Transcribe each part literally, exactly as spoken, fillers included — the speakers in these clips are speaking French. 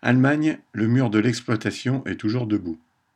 Allemagne, le mur de l'exploitation est toujours debout.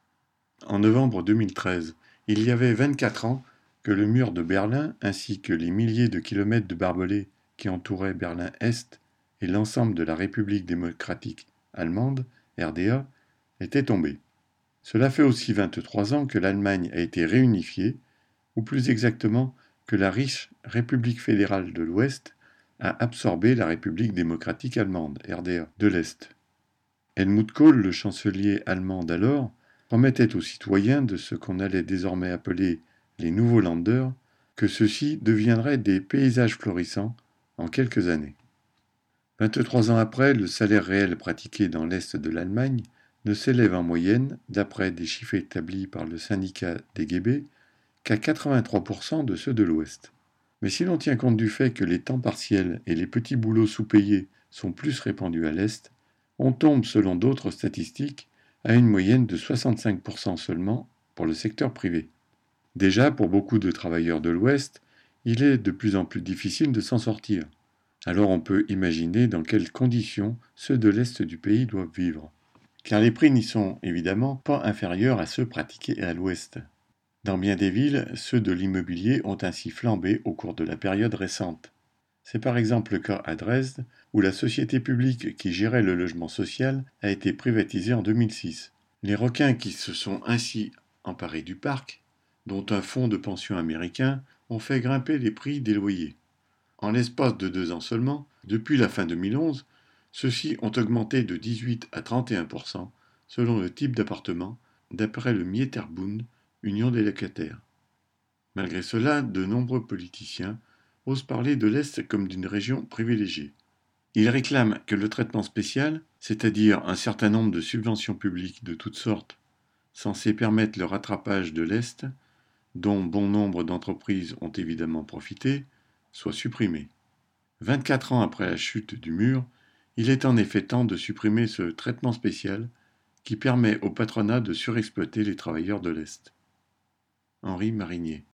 En novembre deux mille treize, il y avait vingt-quatre ans que le mur de Berlin ainsi que les milliers de kilomètres de barbelés qui entouraient Berlin-Est et l'ensemble de la République démocratique allemande, R D A, étaient tombés. Cela fait aussi vingt-trois ans que l'Allemagne a été réunifiée, ou plus exactement que la riche République fédérale de l'Ouest a absorbé la République démocratique allemande, R D A, de l'Est. Helmut Kohl, le chancelier allemand d'alors, promettait aux citoyens de ce qu'on allait désormais appeler les nouveaux Länder que ceux-ci deviendraient des paysages florissants en quelques années. vingt-trois ans après, le salaire réel pratiqué dans l'Est de l'Allemagne ne s'élève en moyenne, d'après des chiffres établis par le syndicat D G B, qu'à quatre-vingt-trois pour cent de ceux de l'Ouest. Mais si l'on tient compte du fait que les temps partiels et les petits boulots sous-payés sont plus répandus à l'Est, on tombe, selon d'autres statistiques, à une moyenne de soixante-cinq pour cent seulement pour le secteur privé. Déjà, pour beaucoup de travailleurs de l'Ouest, il est de plus en plus difficile de s'en sortir. Alors on peut imaginer dans quelles conditions ceux de l'Est du pays doivent vivre. Car les prix n'y sont évidemment pas inférieurs à ceux pratiqués à l'Ouest. Dans bien des villes, ceux de l'immobilier ont ainsi flambé au cours de la période récente. C'est par exemple le cas à Dresde, où la société publique qui gérait le logement social a été privatisée en deux mille six. Les requins qui se sont ainsi emparés du parc, dont un fonds de pension américain, ont fait grimper les prix des loyers. En l'espace de deux ans seulement, depuis la fin deux mille onze, ceux-ci ont augmenté de dix-huit à trente et un pour cent selon le type d'appartement, d'après le Mieterbund, Union des locataires. Malgré cela, de nombreux politiciens osent parler de l'Est comme d'une région privilégiée. Ils réclament que le traitement spécial, c'est-à-dire un certain nombre de subventions publiques de toutes sortes, censées permettre le rattrapage de l'Est, dont bon nombre d'entreprises ont évidemment profité, soit supprimé. vingt-quatre ans après la chute du mur, il est en effet temps de supprimer ce traitement spécial qui permet au patronat de surexploiter les travailleurs de l'Est. Henri Marinier.